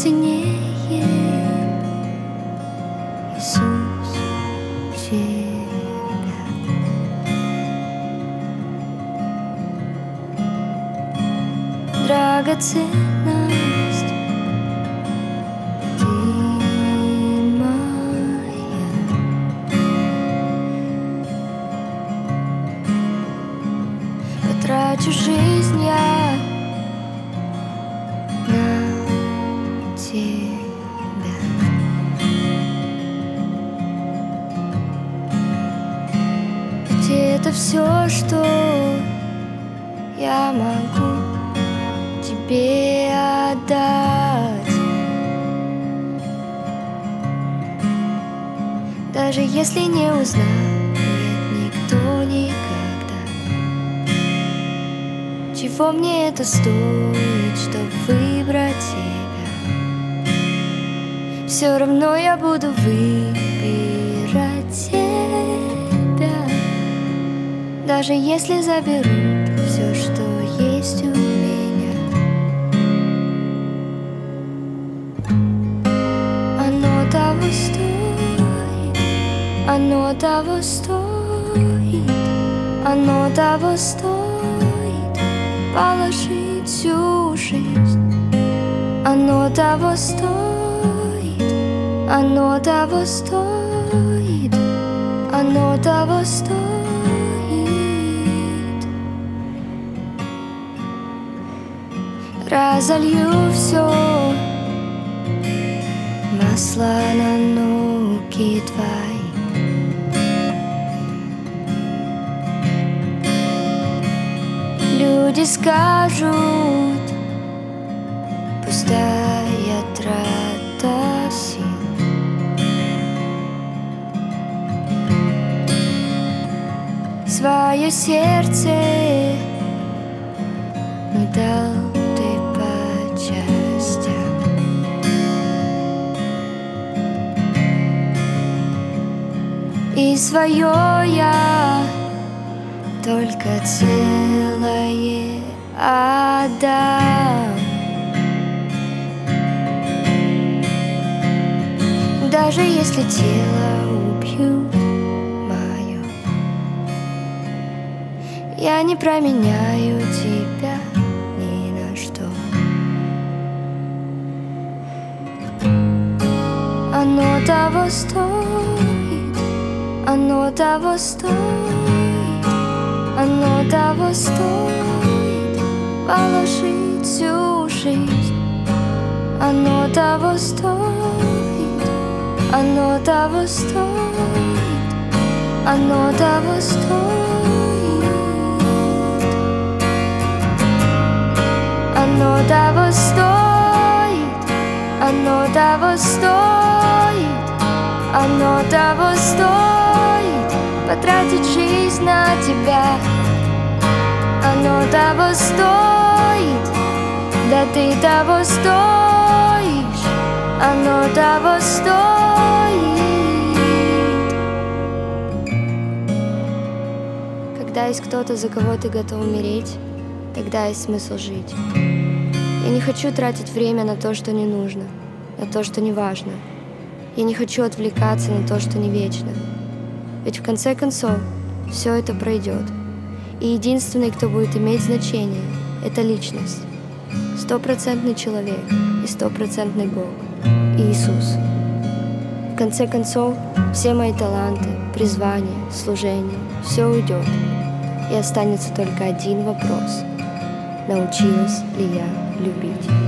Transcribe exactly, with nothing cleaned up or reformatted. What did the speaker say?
ценнее, Иисус, Тебя. Драгоценность Ты моя. Потрачу жизнь я на Тебя. Ведь это все, что я могу Тебе отдать. Даже если не узнает никто никогда, чего мне это стоит, чтоб выбрать Тебя. Все равно я буду выбирать Тебя, даже если заберут все, что есть у меня. Оно того стоит, оно того стоит, оно того стоит положить всю жизнь. Оно того стоит, оно того стоит, оно того стоит. Разолью все масло на ноги Твои. Люди скажут, пустая трата сил. Свое сердце не дал Ты по частям. И свое я только целое отдам. Даже если тело убьют мое, я не променяю Тебя ни на что. Оно того стоит, оно того стоит, оно того стоит положить всю жизнь. Оно того стоит, оно того стоит, оно того стоит, оно того стоит, оно того стоит, оно того стоит потратить жизнь на Тебя. Оно того стоит, да Ты того стоишь, оно того стоит. Когда есть кто-то, за кого ты готов умереть, тогда есть смысл жить. Я не хочу тратить время на то, что не нужно, на то, что не важно. Я не хочу отвлекаться на то, что не вечно. Ведь в конце концов все это пройдет. И единственный, кто будет иметь значение, это личность. Стопроцентный человек и стопроцентный Бог – Иисус. В конце концов, все мои таланты, призвание, служение – все уйдет. И останется только один вопрос – научилась ли я любить?